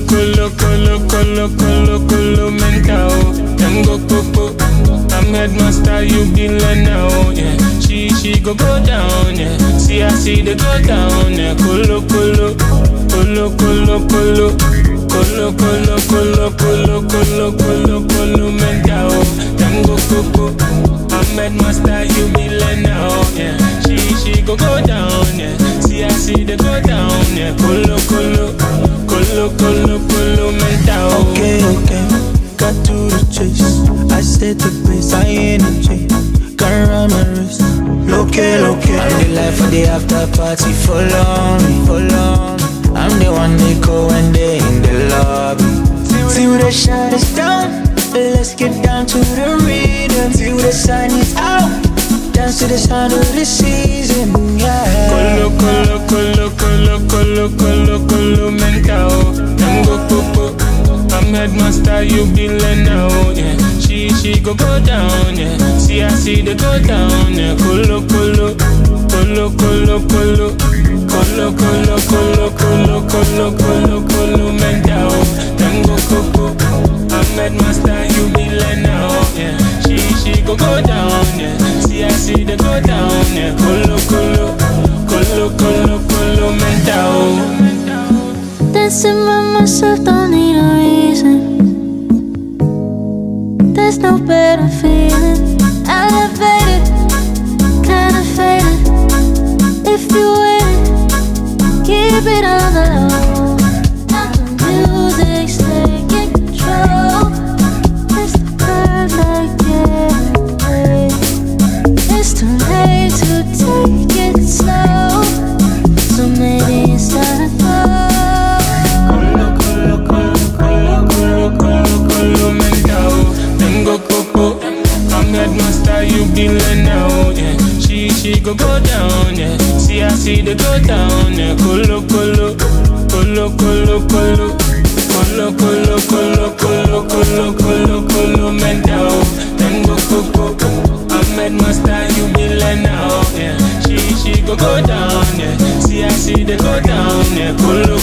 Colo mental. Them go coco. I'm headmaster, you be now, yeah. She go down, yeah. See I see the go down, yeah. Colo mental. Them go coco. I'm headmaster, you be now, yeah. She go down, yeah. See I see the go down, yeah. Colo mental. Okay, got to the chase. I set the pace, my energy can't run my wrist. Loke. I'm the life of the after party, follow me. I'm the one they call when they in the lobby. Till the shine is down, let's get down to the rhythm. Till the sun is out, dance to the sound of the season, yeah. Colo mental. Them go coco. I'm headmaster, you be now, yeah. She go down, yeah. See I see the go down, yeah. Colo mental. Them go coco. I'm headmaster, you be now, yeah. She go down, yeah. See I see the go down, yeah. Colo mental. Dancing by myself, don't need a reason. There's no better feeling. Elevated, kinda faded. If you win, keep it on the low. The music's taking control. It's the perfect getaway. It's too late to take it slow, so maybe it's time to go. Headmaster, you be now, yeah. She go down, yeah. See I see the go down, yeah. Colo mental. Then go coco. I'm headmaster, you be now, yeah. She go down, yeah. See I see the go down, yeah.